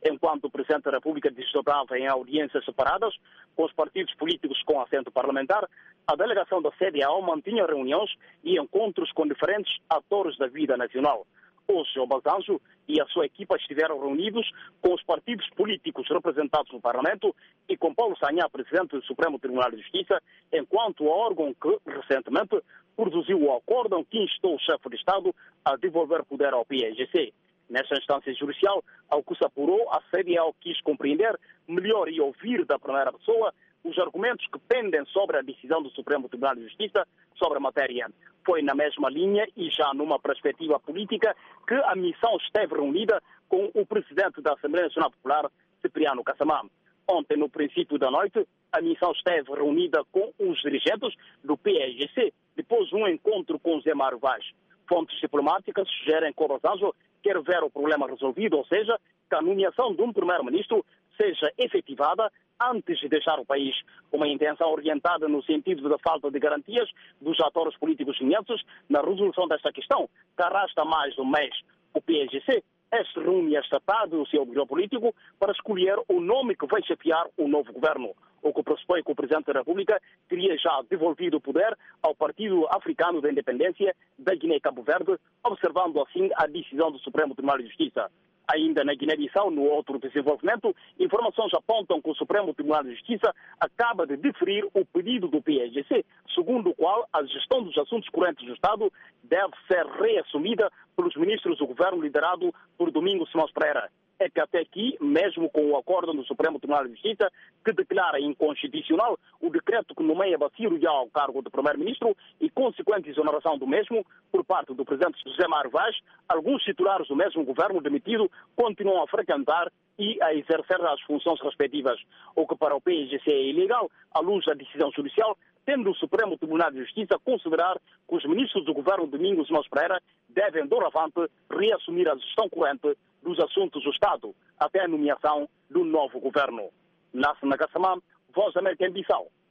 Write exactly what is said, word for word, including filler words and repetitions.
enquanto o Presidente da República desdobrava em audiências separadas com os partidos políticos com assento parlamentar, a delegação da C D A O mantinha reuniões e encontros com diferentes atores da vida nacional. Hoje, Obasanjo e a sua equipa estiveram reunidos com os partidos políticos representados no Parlamento e com Paulo Sanha, Presidente do Supremo Tribunal de Justiça, enquanto órgão que, recentemente, produziu o acórdão que instou o chefe de Estado a devolver poder ao P I G C. Nesta instância judicial, ao que se apurou, a C D A O quis compreender melhor e ouvir da primeira pessoa os argumentos que pendem sobre a decisão do Supremo Tribunal de Justiça sobre a matéria. Foi na mesma linha e já numa perspectiva política que a missão esteve reunida com o Presidente da Assembleia Nacional Popular, Cipriano Kassamá. Ontem, no princípio da noite, a missão esteve reunida com os dirigentes do P I G C, depois de um encontro com Zé Mário Vaz. Fontes diplomáticas sugerem que Obasanjo quer ver o problema resolvido, ou seja, que a nomeação de um primeiro-ministro seja efetivada antes de deixar o país. Uma intenção orientada no sentido da falta de garantias dos atores políticos chineses na resolução desta questão, que arrasta mais de um mês. O P I G C se reúne esta tarde o seu grupo político para escolher o nome que vai chefiar o novo governo, o que pressupõe que o Presidente da República teria já devolvido o poder ao Partido Africano da Independência da Guiné-Cabo Verde, observando assim a decisão do Supremo Tribunal de Justiça. Ainda na Guiné-Bissau, no outro desenvolvimento, informações apontam que o Supremo Tribunal de Justiça acaba de deferir o pedido do P I G C, segundo o qual a gestão dos assuntos correntes do Estado deve ser reassumida pelos ministros do governo liderado por Domingos Simões Pereira. É que até aqui, mesmo com o acordo do Supremo Tribunal de Justiça, que declara inconstitucional o decreto que nomeia Baciro já ao cargo de primeiro-ministro e consequente exoneração do mesmo por parte do presidente José Mário Vaz, alguns titulares do mesmo governo demitido continuam a frequentar e a exercer as funções respectivas, o que para o P I G C é ilegal, à luz da decisão judicial, tendo o Supremo Tribunal de Justiça considerar que os ministros do governo Domingos Simões Pereira devem, doravante, reassumir a gestão corrente dos assuntos do Estado, até a nomeação do novo governo. Nasce na Kassamá, Voz da América em Bissau.